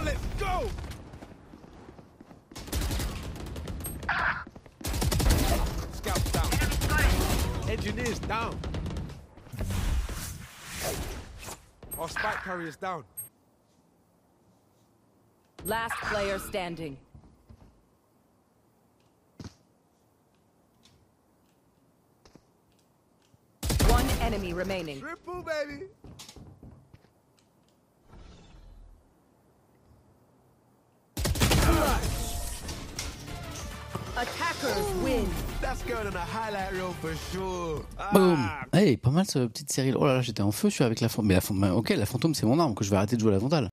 let's go! Scout's down. Engineer's down. Our spike carrier's down. Last player standing. One enemy remaining. Triple, baby. Attackers win. That's going on a highlight reel for sure. Boum. Hey, pas mal cette petite série. Oh là là, j'étais en feu, je suis avec la fantôme. Mais ok, la fantôme c'est mon arme, que je vais arrêter de jouer à la vandale.